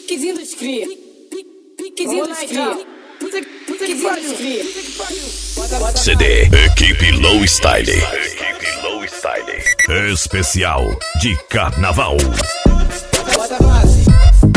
Piquezinho dos cria. Piquezinho dos cria. Piquezinho dos cria. CD Equipe Low Style. Equipe Low Style. Especial de Carnaval. Bota a base.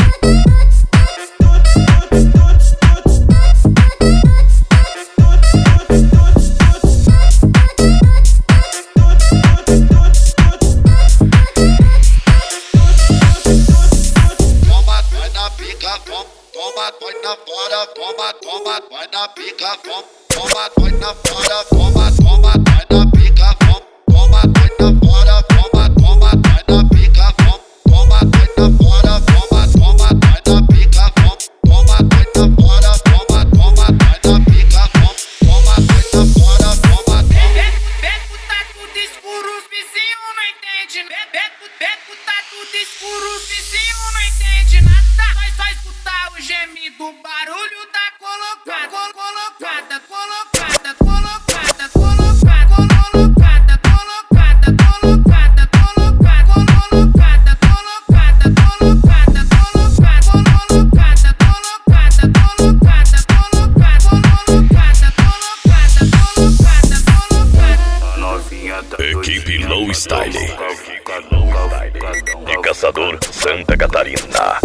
Põe na fora, toma, vai na pica, toma, põe na fora, toma, vai na pica, toma, põe na fora, toma, vai na pica, toma, põe na fora, toma, vai na pica, toma, põe na fora, toma, vai na pica, toma, põe na fora, toma. Beco tá tudo escuro, os vizinhos não entendem. Beco tá tudo escuro, os vizinhos não entendem nada. Nós vai escutar o gemido, o barulho da colocada. Equipe Low Style. De Caçador, Santa Catarina.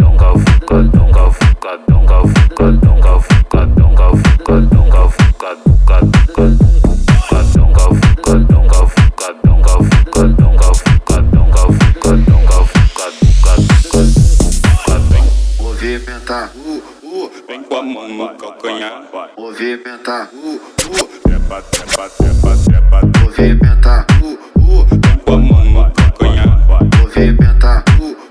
Movimentar, vem com a mão no calcanhar, vai. movimentar, Trepa, movimentar, vem com a mão no calcanhar, vai. movimentar,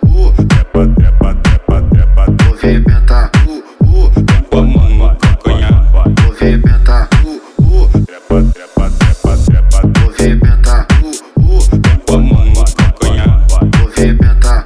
Trepa, movimentar, vem com a mão no calcanhar, vai. movimentar, Trepa, movimentar, vem com a mão no calcanhar, vai. movimentar,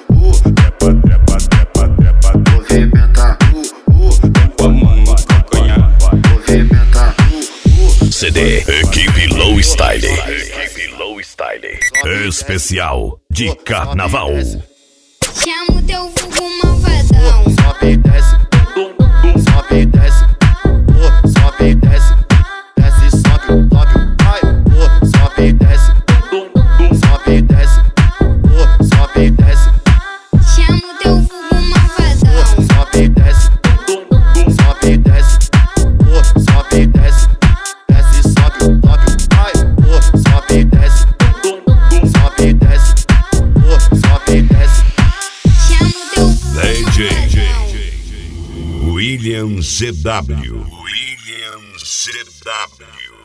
Trepa, movimentar, vem com a mão no calcanhar, vai. movimentar. CD Equipe Low Style. Equipe Low Style. Especial de Carnaval. Chamo teu vulgo malvadão. Sobe e desce, sobe e desce, sobe e desce, desce, sobe, vai, sobe e desce, sobe e desce, sobe e desce, Chamo teu vulgo malvadão. sobe e desce, sobe e desce, sobe e desce, desce, sobe, vai, sobe e desce, sobe e desce, sobe e desce. Chamo teu vulgo DJ malvadão. William CW. William CW.